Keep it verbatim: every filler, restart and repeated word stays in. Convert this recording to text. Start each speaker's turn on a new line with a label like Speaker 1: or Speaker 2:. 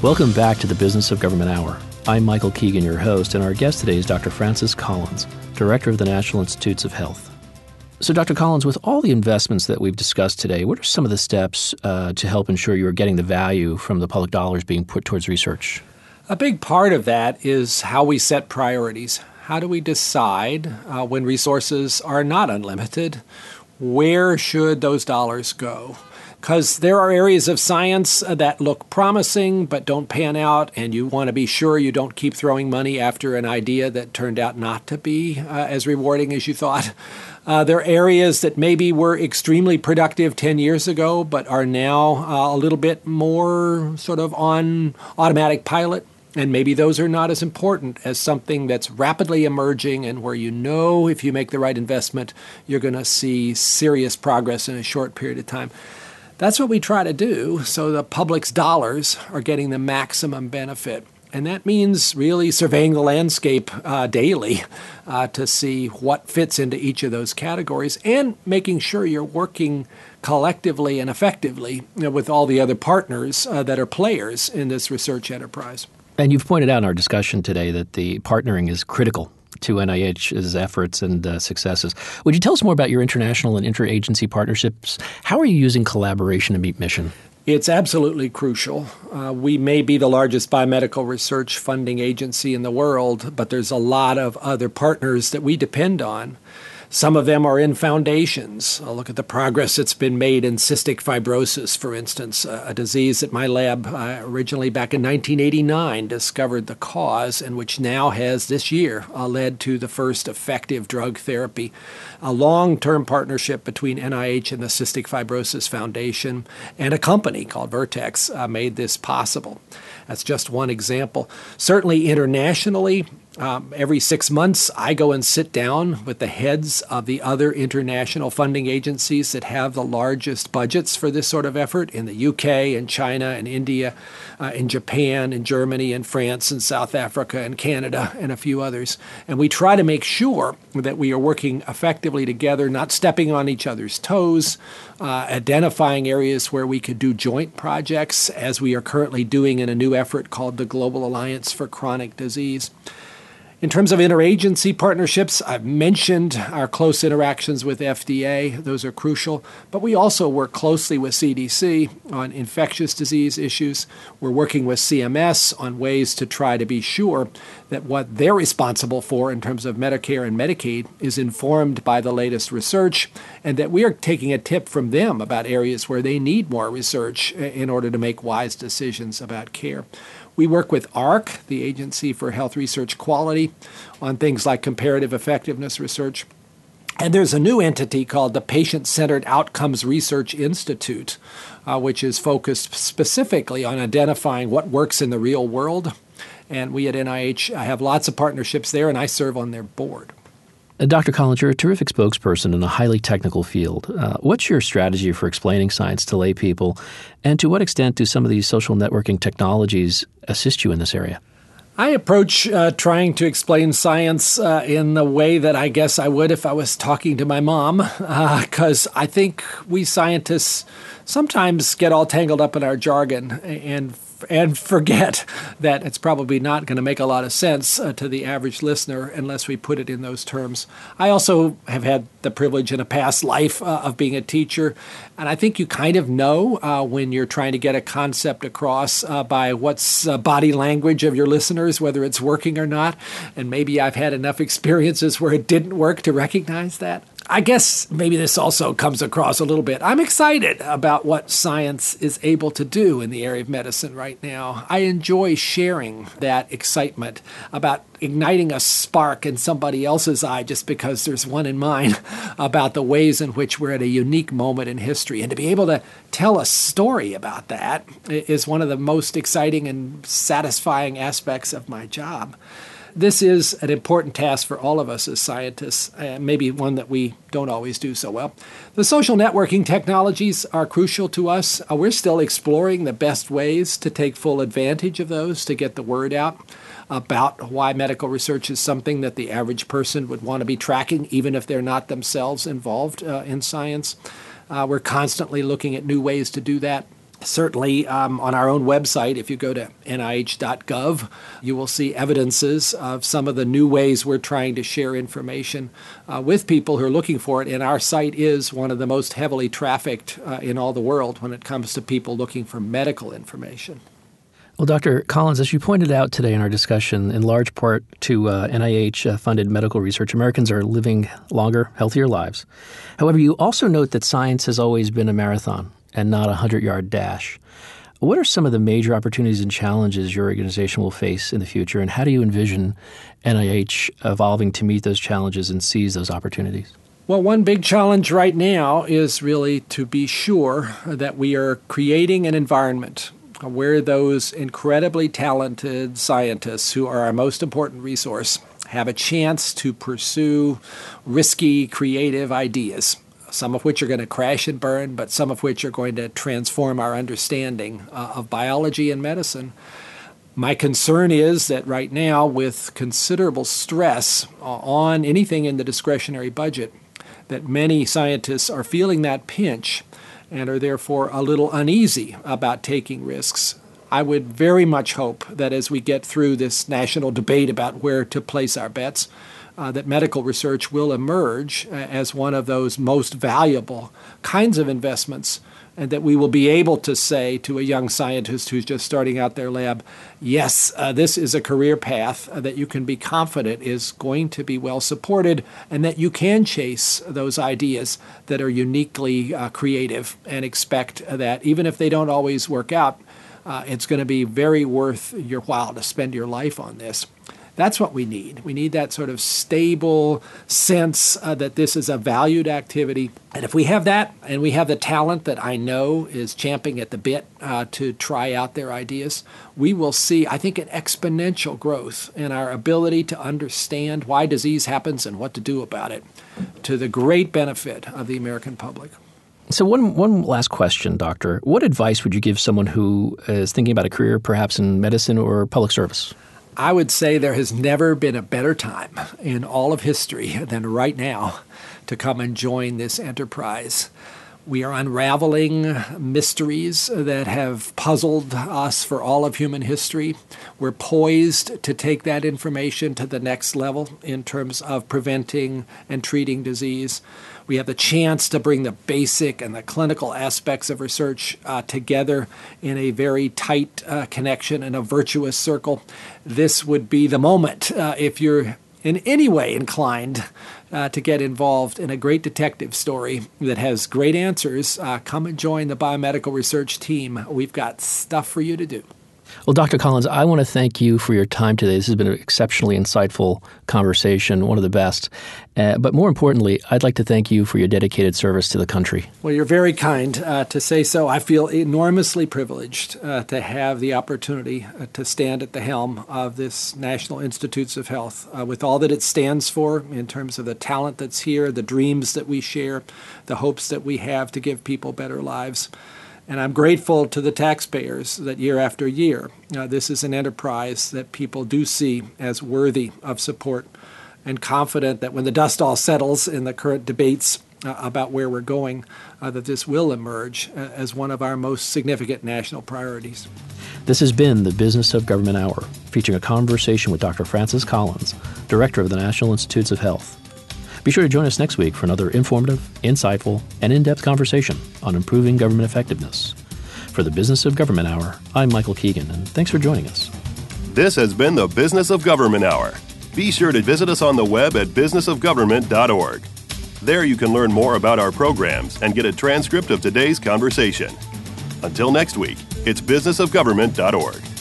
Speaker 1: Welcome back to the Business of Government Hour. I'm Michael Keegan, your host, and our guest today is Doctor Francis Collins, Director of the National Institutes of Health. So, Doctor Collins, with all the investments that we've discussed today, what are some of the steps uh, to help ensure you are getting the value from the public dollars being put towards research?
Speaker 2: A big part of that is how we set priorities. How do we decide uh, when resources are not unlimited, where should those dollars go? Because there are areas of science that look promising but don't pan out, and you want to be sure you don't keep throwing money after an idea that turned out not to be uh, as rewarding as you thought. Uh, there are areas that maybe were extremely productive ten years ago but are now uh, a little bit more sort of on automatic pilot. And maybe those are not as important as something that's rapidly emerging and where you know if you make the right investment, you're going to see serious progress in a short period of time. That's what we try to do so the public's dollars are getting the maximum benefit. And that means really surveying the landscape uh, daily uh, to see what fits into each of those categories and making sure you're working collectively and effectively, you know, with all the other partners uh, that are players in this research enterprise.
Speaker 1: And you've pointed out in our discussion today that the partnering is critical to N I H's efforts and uh, successes. Would you tell us more about your international and interagency partnerships? How are you using collaboration to meet mission?
Speaker 2: It's absolutely crucial. Uh, we may be the largest biomedical research funding agency in the world, but there's a lot of other partners that we depend on. Some of them are in foundations. I'll look at the progress that's been made in cystic fibrosis, for instance, a disease that my lab uh, originally back in nineteen eighty-nine discovered the cause and which now has this year uh, led to the first effective drug therapy. A long-term partnership between N I H and the Cystic Fibrosis Foundation and a company called Vertex uh, made this possible. That's just one example. Certainly internationally, Um, every six months, I go and sit down with the heads of the other international funding agencies that have the largest budgets for this sort of effort in the U K and China and India, uh, in Japan and Germany and France and South Africa and Canada and a few others. And we try to make sure that we are working effectively together, not stepping on each other's toes, uh, identifying areas where we could do joint projects, as we are currently doing in a new effort called the Global Alliance for Chronic Disease. In terms of interagency partnerships, I've mentioned our close interactions with F D A. Those are crucial. But we also work closely with C D C on infectious disease issues. We're working with C M S on ways to try to be sure that what they're responsible for in terms of Medicare and Medicaid is informed by the latest research, and that we are taking a tip from them about areas where they need more research in order to make wise decisions about care. We work with A R C, the Agency for Health Research Quality, on things like comparative effectiveness research. And there's a new entity called the Patient-Centered Outcomes Research Institute, uh, which is focused specifically on identifying what works in the real world. And we at N I H have lots of partnerships there, and I serve on their board.
Speaker 1: Uh, Doctor Collins, you're a terrific spokesperson in a highly technical field. Uh, what's your strategy for explaining science to lay people, and to what extent do some of these social networking technologies assist you in this area?
Speaker 2: I approach uh, trying to explain science uh, in the way that I guess I would if I was talking to my mom, because uh, I think we scientists sometimes get all tangled up in our jargon and and forget that it's probably not going to make a lot of sense uh, to the average listener unless we put it in those terms. I also have had the privilege in a past life uh, of being a teacher, and I think you kind of know uh, when you're trying to get a concept across uh, by what's uh, body language of your listeners, whether it's working or not, and maybe I've had enough experiences where it didn't work to recognize that. I guess maybe this also comes across a little bit. I'm excited about what science is able to do in the area of medicine right now. I enjoy sharing that excitement about igniting a spark in somebody else's eye just because there's one in mine about the ways in which we're at a unique moment in history. And to be able to tell a story about that is one of the most exciting and satisfying aspects of my job. This is an important task for all of us as scientists, uh, maybe one that we don't always do so well. The social networking technologies are crucial to us. Uh, we're still exploring the best ways to take full advantage of those to get the word out about why medical research is something that the average person would want to be tracking, even if they're not themselves involved uh, in science. Uh, we're constantly looking at new ways to do that. Certainly, um, on our own website, if you go to N I H dot gov, you will see evidences of some of the new ways we're trying to share information uh, with people who are looking for it. And our site is one of the most heavily trafficked uh, in all the world when it comes to people looking for medical information.
Speaker 1: Well, Doctor Collins, as you pointed out today in our discussion, in large part to uh, N I H-funded medical research, Americans are living longer, healthier lives. However, you also note that science has always been a marathon and not a hundred-yard dash. What are some of the major opportunities and challenges your organization will face in the future, and how do you envision N I H evolving to meet those challenges and seize those opportunities?
Speaker 2: Well, one big challenge right now is really to be sure that we are creating an environment where those incredibly talented scientists who are our most important resource have a chance to pursue risky, creative ideas, some of which are going to crash and burn, but some of which are going to transform our understanding uh, of biology and medicine. My concern is that right now, with considerable stress on anything in the discretionary budget, that many scientists are feeling that pinch and are therefore a little uneasy about taking risks. I would very much hope that as we get through this national debate about where to place our bets, Uh, that medical research will emerge uh, as one of those most valuable kinds of investments, and that we will be able to say to a young scientist who's just starting out their lab, yes, uh, this is a career path uh, that you can be confident is going to be well supported, and that you can chase those ideas that are uniquely uh, creative, and expect that even if they don't always work out, uh, it's going to be very worth your while to spend your life on this. That's what we need. We need that sort of stable sense uh, that this is a valued activity. And if we have that, and we have the talent that I know is champing at the bit uh, to try out their ideas, we will see, I think, an exponential growth in our ability to understand why disease happens and what to do about it, to the great benefit of the American public.
Speaker 1: So one one last question, Doctor. What advice would you give someone who is thinking about a career perhaps in medicine or public service?
Speaker 2: I would say there has never been a better time in all of history than right now to come and join this enterprise. We are unraveling mysteries that have puzzled us for all of human history. We're poised to take that information to the next level in terms of preventing and treating disease. We have the chance to bring the basic and the clinical aspects of research uh, together in a very tight uh, connection and a virtuous circle. This would be the moment uh, if you're in any way inclined uh, to get involved in a great detective story that has great answers. Uh, come and join the biomedical research team. We've got stuff for you to do.
Speaker 1: Well, Doctor Collins, I want to thank you for your time today. This has been an exceptionally insightful conversation, one of the best. Uh, but more importantly, I'd like to thank you for your dedicated service to the country.
Speaker 2: Well, you're very kind uh, to say so. I feel enormously privileged uh, to have the opportunity uh, to stand at the helm of this National Institutes of Health uh, with all that it stands for in terms of the talent that's here, the dreams that we share, the hopes that we have to give people better lives. And I'm grateful to the taxpayers that year after year, uh, this is an enterprise that people do see as worthy of support, and confident that when the dust all settles in the current debates uh, about where we're going, uh, that this will emerge uh, as one of our most significant national priorities.
Speaker 1: This has been the Business of Government Hour, featuring a conversation with Doctor Francis Collins, Director of the National Institutes of Health. Be sure to join us next week for another informative, insightful, and in-depth conversation on improving government effectiveness. For the Business of Government Hour, I'm Michael Keegan, and thanks for joining us.
Speaker 3: This has been the Business of Government Hour. Be sure to visit us on the web at business of government dot org. There you can learn more about our programs and get a transcript of today's conversation. Until next week, it's business of government dot org.